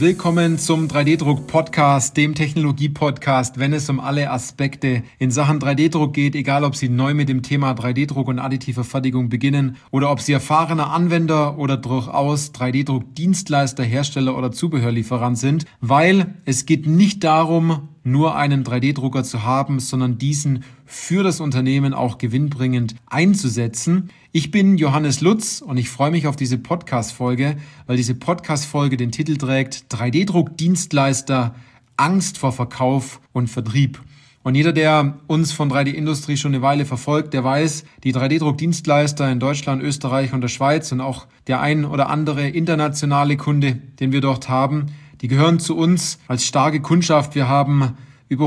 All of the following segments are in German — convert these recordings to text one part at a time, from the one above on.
Willkommen zum 3D-Druck-Podcast, dem Technologie-Podcast, wenn es um alle Aspekte in Sachen 3D-Druck geht, egal ob Sie neu mit dem Thema 3D-Druck und additive Fertigung beginnen oder ob Sie erfahrener Anwender oder durchaus 3D-Druck-Dienstleister, Hersteller oder Zubehörlieferant sind, weil es geht nicht darum, nur einen 3D-Drucker zu haben, sondern diesen für das Unternehmen auch gewinnbringend einzusetzen. Ich bin Johannes Lutz und ich freue mich auf diese Podcast-Folge, weil diese Podcast-Folge den Titel trägt 3D-Druck-Dienstleister, Angst vor Verkauf und Vertrieb. Und jeder, der uns von 3D-Industrie schon eine Weile verfolgt, der weiß, die 3D-Druck-Dienstleister in Deutschland, Österreich und der Schweiz und auch der ein oder andere internationale Kunde, den wir dort haben, die gehören zu uns als starke Kundschaft. Wir haben über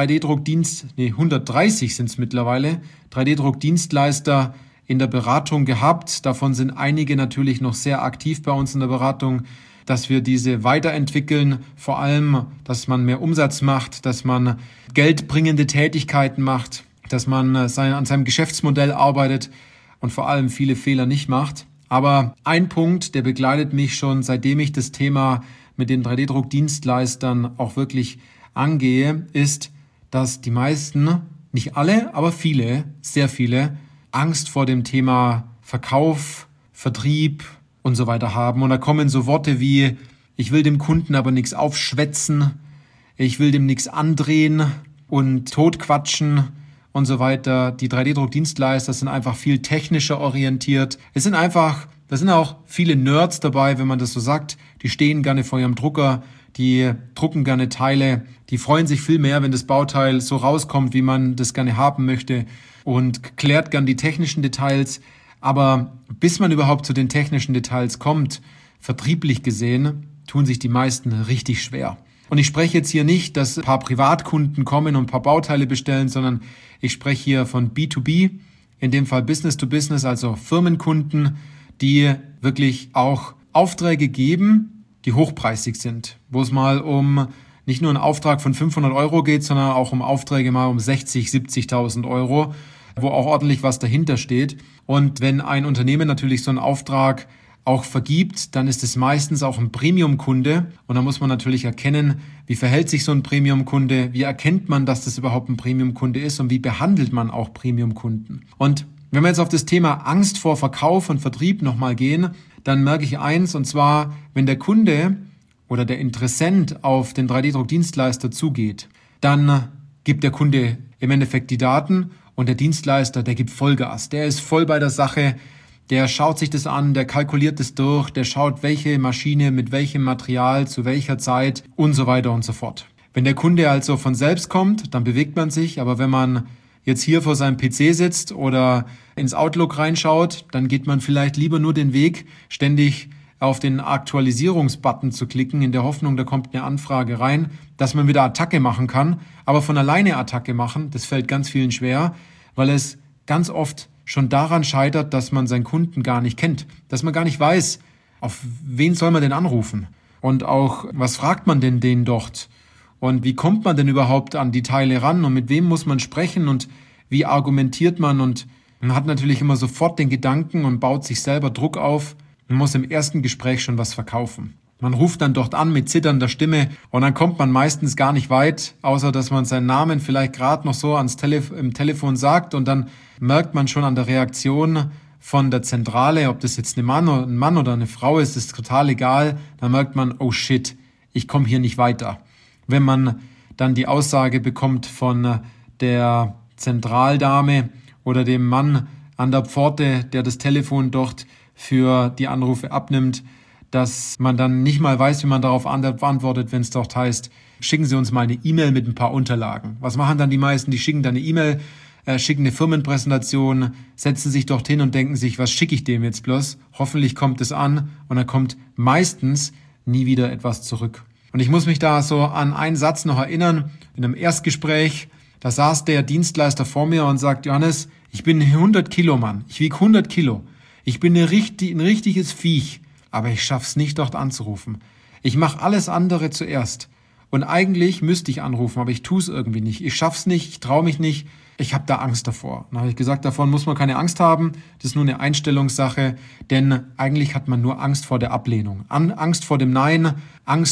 130 sind es mittlerweile, 3D-Druck-Dienstleister in der Beratung gehabt. Davon sind einige natürlich noch sehr aktiv bei uns in der Beratung, dass wir diese weiterentwickeln, vor allem, dass man mehr Umsatz macht, dass man geldbringende Tätigkeiten macht, dass man an seinem Geschäftsmodell arbeitet und vor allem viele Fehler nicht macht. Aber ein Punkt, der begleitet mich schon, seitdem ich das Thema mit den 3D-Druck-Dienstleistern auch wirklich angehe, ist, dass die meisten, nicht alle, aber viele, sehr viele, Angst vor dem Thema Verkauf, Vertrieb und so weiter haben. Und da kommen so Worte wie, ich will dem Kunden aber nichts aufschwätzen, ich will dem nichts andrehen und totquatschen und so weiter. Die 3D-Druck-Dienstleister sind einfach viel technischer orientiert. Da sind auch viele Nerds dabei, wenn man das so sagt. Die stehen gerne vor ihrem Drucker, die drucken gerne Teile, die freuen sich viel mehr, wenn das Bauteil so rauskommt, wie man das gerne haben möchte und klärt gern die technischen Details. Aber bis man überhaupt zu den technischen Details kommt, vertrieblich gesehen, tun sich die meisten richtig schwer. Und ich spreche jetzt hier nicht, dass ein paar Privatkunden kommen und ein paar Bauteile bestellen, sondern ich spreche hier von B2B, in dem Fall Business to Business, also Firmenkunden, die wirklich auch Aufträge geben, die hochpreisig sind, wo es mal um nicht nur einen Auftrag von 500 Euro geht, sondern auch um Aufträge mal um 60.000, 70.000 Euro, wo auch ordentlich was dahinter steht. Und wenn ein Unternehmen natürlich so einen Auftrag auch vergibt, dann ist es meistens auch ein Premium-Kunde. Und da muss man natürlich erkennen, wie verhält sich so ein Premium-Kunde, wie erkennt man, dass das überhaupt ein Premium-Kunde ist und wie behandelt man auch Premium-Kunden. Und wenn wir jetzt auf das Thema Angst vor Verkauf und Vertrieb nochmal gehen, dann merke ich eins, und zwar, wenn der Kunde oder der Interessent auf den 3D-Druck-Dienstleister zugeht, dann gibt der Kunde im Endeffekt die Daten und der Dienstleister, der gibt Vollgas. Der ist voll bei der Sache, der schaut sich das an, der kalkuliert das durch, der schaut, welche Maschine mit welchem Material zu welcher Zeit und so weiter und so fort. Wenn der Kunde also von selbst kommt, dann bewegt man sich, aber wenn man jetzt hier vor seinem PC sitzt oder ins Outlook reinschaut, dann geht man vielleicht lieber nur den Weg, ständig auf den Aktualisierungsbutton zu klicken, in der Hoffnung, da kommt eine Anfrage rein, dass man wieder Attacke machen kann. Aber von alleine Attacke machen, das fällt ganz vielen schwer, weil es ganz oft schon daran scheitert, dass man seinen Kunden gar nicht kennt, dass man gar nicht weiß, auf wen soll man denn anrufen und auch, was fragt man denn den dort? Und wie kommt man denn überhaupt an die Teile ran und mit wem muss man sprechen und wie argumentiert man? Und man hat natürlich immer sofort den Gedanken und baut sich selber Druck auf. Man muss im ersten Gespräch schon was verkaufen. Man ruft dann dort an mit zitternder Stimme und dann kommt man meistens gar nicht weit, außer dass man seinen Namen vielleicht gerade noch so im Telefon sagt und dann merkt man schon an der Reaktion von der Zentrale, ob das jetzt ein Mann oder eine Frau ist, ist total egal. Dann merkt man, oh shit, ich komme hier nicht weiter. Wenn man dann die Aussage bekommt von der Zentraldame oder dem Mann an der Pforte, der das Telefon dort für die Anrufe abnimmt, dass man dann nicht mal weiß, wie man darauf antwortet, wenn es dort heißt, schicken Sie uns mal eine E-Mail mit ein paar Unterlagen. Was machen dann die meisten? Die schicken dann eine E-Mail, schicken eine Firmenpräsentation, setzen sich dorthin und denken sich, was schicke ich dem jetzt bloß? Hoffentlich kommt es an und dann kommt meistens nie wieder etwas zurück. Und ich muss mich da so an einen Satz noch erinnern, in einem Erstgespräch, da saß der Dienstleister vor mir und sagt, Johannes, ich bin ein 100 Kilo Mann, ich wiege 100 Kilo, ich bin ein richtiges Viech, aber ich schaff's nicht, dort anzurufen. Ich mache alles andere zuerst und eigentlich müsste ich anrufen, aber ich tue es irgendwie nicht, ich schaff's nicht, ich traue mich nicht, ich habe da Angst davor. Dann habe ich gesagt, davon muss man keine Angst haben, das ist nur eine Einstellungssache, denn eigentlich hat man nur Angst vor der Ablehnung, Angst vor dem Nein, Angst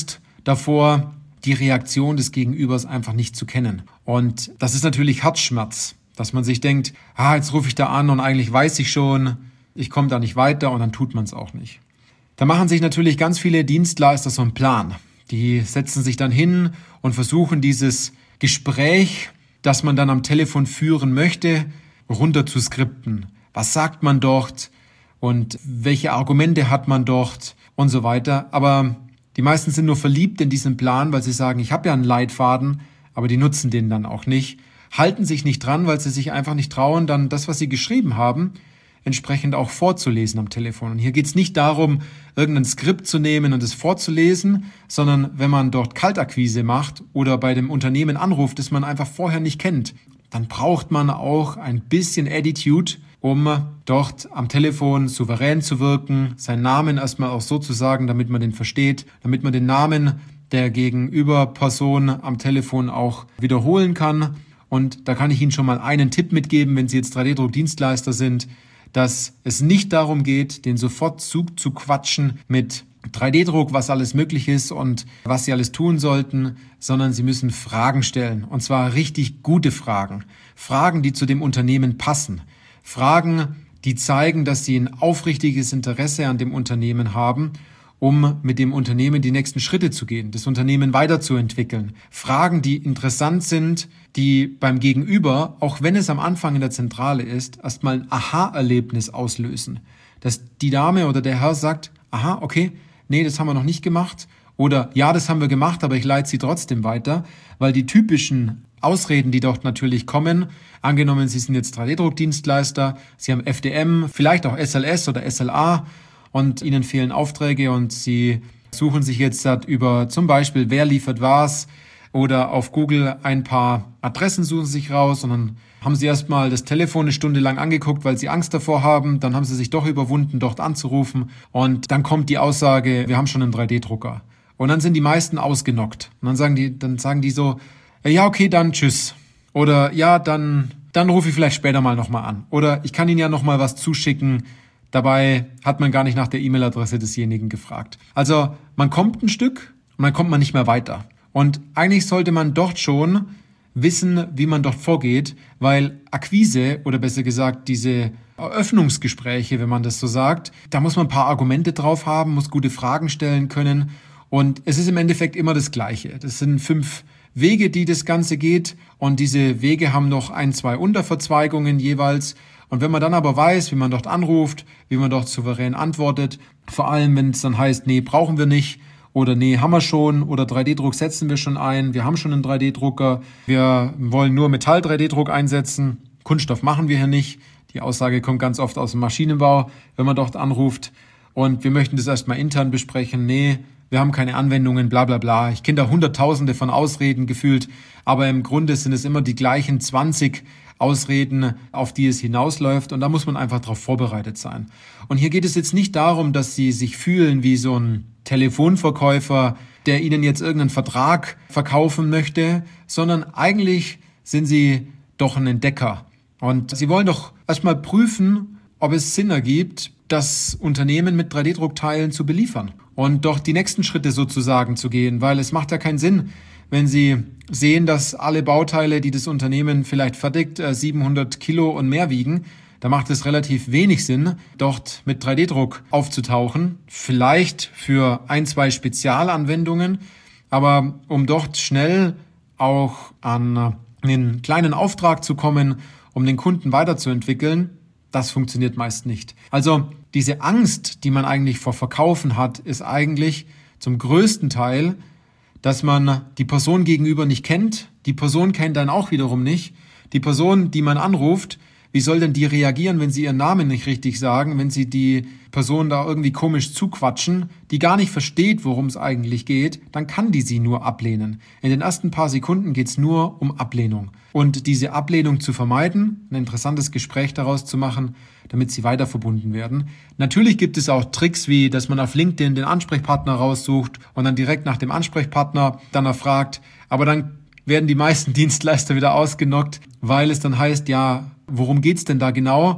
davor, die Reaktion des Gegenübers einfach nicht zu kennen. Und das ist natürlich Herzschmerz, dass man sich denkt, jetzt rufe ich da an und eigentlich weiß ich schon, ich komme da nicht weiter und dann tut man es auch nicht. Da machen sich natürlich ganz viele Dienstleister so einen Plan. Die setzen sich dann hin und versuchen dieses Gespräch, das man dann am Telefon führen möchte, runter zu skripten. Was sagt man dort und welche Argumente hat man dort und so weiter. Aber die meisten sind nur verliebt in diesen Plan, weil sie sagen, ich habe ja einen Leitfaden, aber die nutzen den dann auch nicht, halten sich nicht dran, weil sie sich einfach nicht trauen, dann das, was sie geschrieben haben, entsprechend auch vorzulesen am Telefon. Und hier geht es nicht darum, irgendein Skript zu nehmen und es vorzulesen, sondern wenn man dort Kaltakquise macht oder bei dem Unternehmen anruft, das man einfach vorher nicht kennt, dann braucht man auch ein bisschen Attitude, um dort am Telefon souverän zu wirken, seinen Namen erstmal auch so zu sagen, damit man den versteht, damit man den Namen der Gegenüberperson am Telefon auch wiederholen kann. Und da kann ich Ihnen schon mal einen Tipp mitgeben, wenn Sie jetzt 3D-Druck-Dienstleister sind, dass es nicht darum geht, den sofort zu quatschen mit 3D-Druck, was alles möglich ist und was Sie alles tun sollten, sondern Sie müssen Fragen stellen. Und zwar richtig gute Fragen. Fragen, die zu dem Unternehmen passen. Fragen, die zeigen, dass Sie ein aufrichtiges Interesse an dem Unternehmen haben, um mit dem Unternehmen die nächsten Schritte zu gehen, das Unternehmen weiterzuentwickeln. Fragen, die interessant sind, die beim Gegenüber, auch wenn es am Anfang in der Zentrale ist, erstmal ein Aha-Erlebnis auslösen. Dass die Dame oder der Herr sagt, aha, okay, nee, das haben wir noch nicht gemacht. Oder ja, das haben wir gemacht, aber ich leite Sie trotzdem weiter, weil die typischen Ausreden, die dort natürlich kommen, angenommen, Sie sind jetzt 3D-Druckdienstleister, Sie haben FDM, vielleicht auch SLS oder SLA und Ihnen fehlen Aufträge und Sie suchen sich jetzt über zum Beispiel, wer liefert was oder auf Google ein paar Adressen suchen Sie sich raus und dann haben Sie erstmal das Telefon eine Stunde lang angeguckt, weil Sie Angst davor haben, dann haben Sie sich doch überwunden, dort anzurufen und dann kommt die Aussage, wir haben schon einen 3D-Drucker. Und dann sind die meisten ausgenockt. Und dann sagen die so, ja, okay, dann tschüss. Oder ja, dann rufe ich vielleicht später mal nochmal an. Oder ich kann Ihnen ja nochmal was zuschicken. Dabei hat man gar nicht nach der E-Mail-Adresse desjenigen gefragt. Also man kommt ein Stück und dann kommt man nicht mehr weiter. Und eigentlich sollte man dort schon wissen, wie man dort vorgeht, weil Akquise oder besser gesagt diese Eröffnungsgespräche, wenn man das so sagt, da muss man ein paar Argumente drauf haben, muss gute Fragen stellen können. Und es ist im Endeffekt immer das Gleiche. Das sind 5 Wege, die das Ganze geht. Und diese Wege haben noch 1, 2 Unterverzweigungen jeweils. Und wenn man dann aber weiß, wie man dort anruft, wie man dort souverän antwortet, vor allem wenn es dann heißt, nee, brauchen wir nicht oder nee, haben wir schon oder 3D-Druck setzen wir schon ein, wir haben schon einen 3D-Drucker, wir wollen nur Metall-3D-Druck einsetzen, Kunststoff machen wir hier nicht. Die Aussage kommt ganz oft aus dem Maschinenbau, wenn man dort anruft. Und wir möchten das erstmal intern besprechen. Nee, wir haben keine Anwendungen, bla bla bla. Ich kenne da Hunderttausende von Ausreden gefühlt, aber im Grunde sind es immer die gleichen 20 Ausreden, auf die es hinausläuft und da muss man einfach darauf vorbereitet sein. Und hier geht es jetzt nicht darum, dass Sie sich fühlen wie so ein Telefonverkäufer, der Ihnen jetzt irgendeinen Vertrag verkaufen möchte, sondern eigentlich sind Sie doch ein Entdecker. Und Sie wollen doch erstmal prüfen, ob es Sinn ergibt, das Unternehmen mit 3D-Druckteilen zu beliefern und doch die nächsten Schritte sozusagen zu gehen, weil es macht ja keinen Sinn, wenn Sie sehen, dass alle Bauteile, die das Unternehmen vielleicht fertigt, 700 Kilo und mehr wiegen, da macht es relativ wenig Sinn, dort mit 3D-Druck aufzutauchen. Vielleicht für 1, 2 Spezialanwendungen, aber um dort schnell auch an einen kleinen Auftrag zu kommen, um den Kunden weiterzuentwickeln, das funktioniert meist nicht. Also diese Angst, die man eigentlich vor Verkaufen hat, ist eigentlich zum größten Teil, dass man die Person gegenüber nicht kennt. Die Person kennt dann auch wiederum nicht. Die Person, die man anruft, wie soll denn die reagieren, wenn sie ihren Namen nicht richtig sagen, wenn sie die Person da irgendwie komisch zuquatschen, die gar nicht versteht, worum es eigentlich geht, dann kann die sie nur ablehnen. In den ersten paar Sekunden geht es nur um Ablehnung. Und diese Ablehnung zu vermeiden, ein interessantes Gespräch daraus zu machen, damit sie weiter verbunden werden. Natürlich gibt es auch Tricks, wie dass man auf LinkedIn den Ansprechpartner raussucht und dann direkt nach dem Ansprechpartner dann erfragt. Aber dann werden die meisten Dienstleister wieder ausgenockt, weil es dann heißt, ja, worum geht's denn da genau?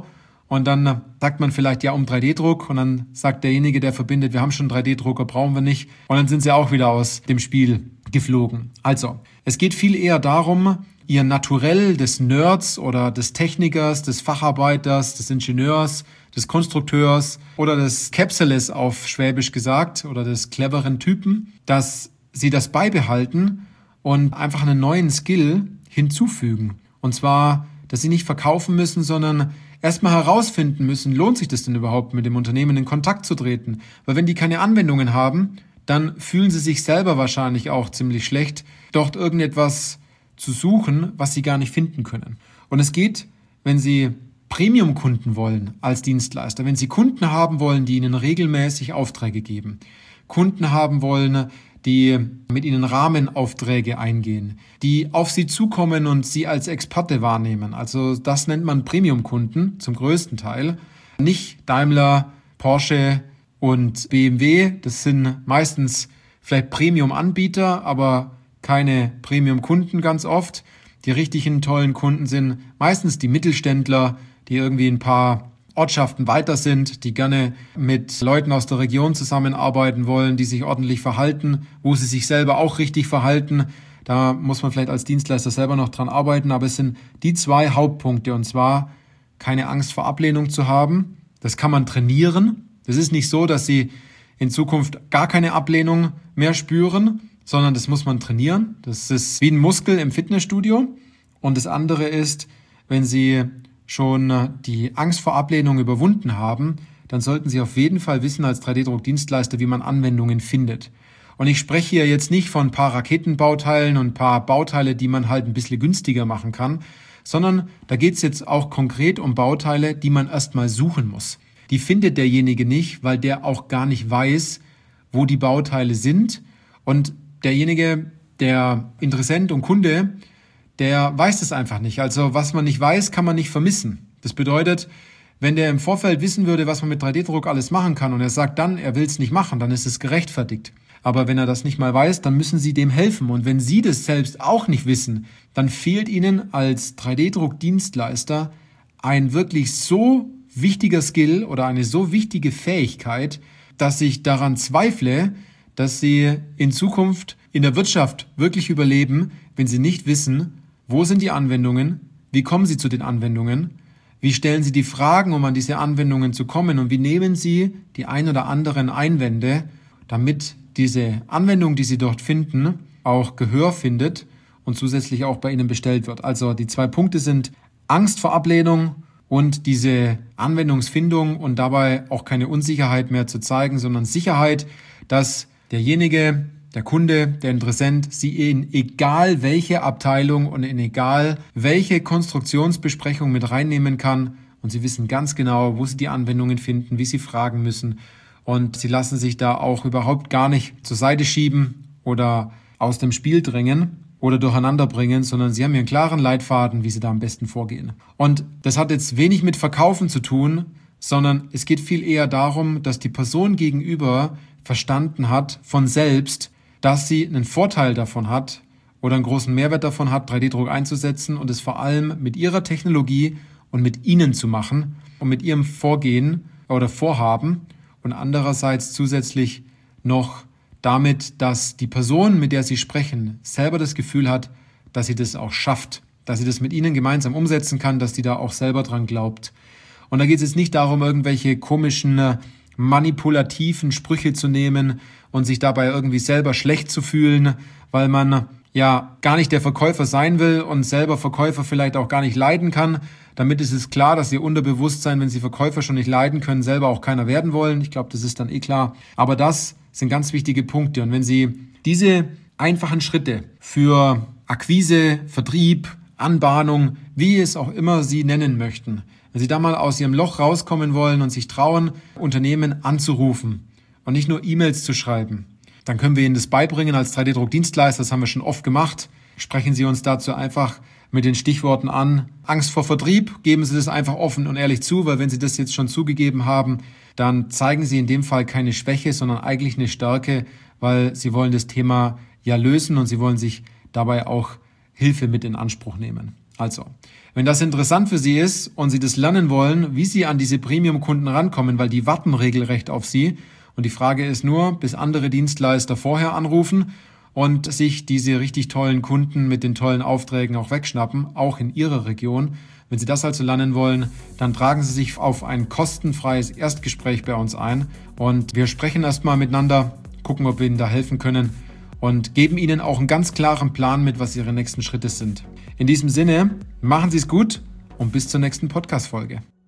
Und dann sagt man vielleicht, ja, um 3D-Druck. Und dann sagt derjenige, der verbindet, wir haben schon einen 3D-Drucker, brauchen wir nicht. Und dann sind sie auch wieder aus dem Spiel geflogen. Also, es geht viel eher darum, ihr Naturell des Nerds oder des Technikers, des Facharbeiters, des Ingenieurs, des Konstrukteurs oder des Käpseles auf Schwäbisch gesagt oder des cleveren Typen, dass sie das beibehalten und einfach einen neuen Skill hinzufügen. Und zwar, dass sie nicht verkaufen müssen, sondern erstmal herausfinden müssen, lohnt sich das denn überhaupt, mit dem Unternehmen in Kontakt zu treten? Weil wenn die keine Anwendungen haben, dann fühlen sie sich selber wahrscheinlich auch ziemlich schlecht, dort irgendetwas zu suchen, was sie gar nicht finden können. Und es geht, wenn sie Premium-Kunden wollen als Dienstleister, wenn sie Kunden haben wollen, die ihnen regelmäßig Aufträge geben, Kunden haben wollen, die mit ihnen Rahmenaufträge eingehen, die auf sie zukommen und sie als Experte wahrnehmen. Also das nennt man Premium-Kunden zum größten Teil. Nicht Daimler, Porsche und BMW. Das sind meistens vielleicht Premium-Anbieter, aber keine Premium-Kunden ganz oft. Die richtigen tollen Kunden sind meistens die Mittelständler, die irgendwie ein paar Ortschaften weiter sind, die gerne mit Leuten aus der Region zusammenarbeiten wollen, die sich ordentlich verhalten, wo sie sich selber auch richtig verhalten. Da muss man vielleicht als Dienstleister selber noch dran arbeiten, aber es sind die 2 Hauptpunkte, und zwar keine Angst vor Ablehnung zu haben. Das kann man trainieren. Das ist nicht so, dass Sie in Zukunft gar keine Ablehnung mehr spüren, sondern das muss man trainieren. Das ist wie ein Muskel im Fitnessstudio. Und das andere ist, wenn Sie schon die Angst vor Ablehnung überwunden haben, dann sollten Sie auf jeden Fall wissen als 3D-Druck-Dienstleister, wie man Anwendungen findet. Und ich spreche hier jetzt nicht von ein paar Raketenbauteilen und ein paar Bauteile, die man halt ein bisschen günstiger machen kann, sondern da geht es jetzt auch konkret um Bauteile, die man erstmal suchen muss. Die findet derjenige nicht, weil der auch gar nicht weiß, wo die Bauteile sind. Und derjenige, der Interessent und Kunde, der weiß es einfach nicht. Also was man nicht weiß, kann man nicht vermissen. Das bedeutet, wenn der im Vorfeld wissen würde, was man mit 3D-Druck alles machen kann und er sagt dann, er will es nicht machen, dann ist es gerechtfertigt. Aber wenn er das nicht mal weiß, dann müssen Sie dem helfen. Und wenn Sie das selbst auch nicht wissen, dann fehlt Ihnen als 3D-Druck-Dienstleister ein wirklich so wichtiger Skill oder eine so wichtige Fähigkeit, dass ich daran zweifle, dass Sie in Zukunft in der Wirtschaft wirklich überleben, wenn Sie nicht wissen, wo sind die Anwendungen, wie kommen Sie zu den Anwendungen, wie stellen Sie die Fragen, um an diese Anwendungen zu kommen und wie nehmen Sie die ein oder anderen Einwände, damit diese Anwendung, die Sie dort finden, auch Gehör findet und zusätzlich auch bei Ihnen bestellt wird. Also die 2 Punkte sind Angst vor Ablehnung und diese Anwendungsfindung und dabei auch keine Unsicherheit mehr zu zeigen, sondern Sicherheit, dass derjenige, der Kunde, der Interessent, Sie in egal welche Abteilung und in egal welche Konstruktionsbesprechung mit reinnehmen kann und Sie wissen ganz genau, wo Sie die Anwendungen finden, wie Sie fragen müssen und Sie lassen sich da auch überhaupt gar nicht zur Seite schieben oder aus dem Spiel drängen oder durcheinander bringen, sondern Sie haben hier einen klaren Leitfaden, wie Sie da am besten vorgehen. Und das hat jetzt wenig mit Verkaufen zu tun, sondern es geht viel eher darum, dass die Person gegenüber verstanden hat von selbst, dass sie einen Vorteil davon hat oder einen großen Mehrwert davon hat, 3D-Druck einzusetzen und es vor allem mit ihrer Technologie und mit Ihnen zu machen und mit Ihrem Vorgehen oder Vorhaben und andererseits zusätzlich noch damit, dass die Person, mit der Sie sprechen, selber das Gefühl hat, dass sie das auch schafft, dass sie das mit Ihnen gemeinsam umsetzen kann, dass die da auch selber dran glaubt. Und da geht es jetzt nicht darum, irgendwelche komischen, manipulativen Sprüche zu nehmen und sich dabei irgendwie selber schlecht zu fühlen, weil man ja gar nicht der Verkäufer sein will und selber Verkäufer vielleicht auch gar nicht leiden kann. Damit ist es klar, dass Ihr Unterbewusstsein, wenn Sie Verkäufer schon nicht leiden können, selber auch keiner werden wollen. Ich glaube, das ist dann klar. Aber das sind ganz wichtige Punkte. Und wenn Sie diese einfachen Schritte für Akquise, Vertrieb, Anbahnung, wie es auch immer Sie nennen möchten, wenn Sie da mal aus Ihrem Loch rauskommen wollen und sich trauen, Unternehmen anzurufen und nicht nur E-Mails zu schreiben, dann können wir Ihnen das beibringen als 3D-Druck-Dienstleister. Das haben wir schon oft gemacht. Sprechen Sie uns dazu einfach mit den Stichworten an. Angst vor Vertrieb, geben Sie das einfach offen und ehrlich zu, weil wenn Sie das jetzt schon zugegeben haben, dann zeigen Sie in dem Fall keine Schwäche, sondern eigentlich eine Stärke, weil Sie wollen das Thema ja lösen und Sie wollen sich dabei auch Hilfe mit in Anspruch nehmen. Also, wenn das interessant für Sie ist und Sie das lernen wollen, wie Sie an diese Premium-Kunden rankommen, weil die warten regelrecht auf Sie und die Frage ist nur, bis andere Dienstleister vorher anrufen und sich diese richtig tollen Kunden mit den tollen Aufträgen auch wegschnappen, auch in Ihrer Region. Wenn Sie das also lernen wollen, dann tragen Sie sich auf ein kostenfreies Erstgespräch bei uns ein und wir sprechen erstmal miteinander, gucken, ob wir Ihnen da helfen können und geben Ihnen auch einen ganz klaren Plan mit, was Ihre nächsten Schritte sind. In diesem Sinne, machen Sie es gut und bis zur nächsten Podcast-Folge.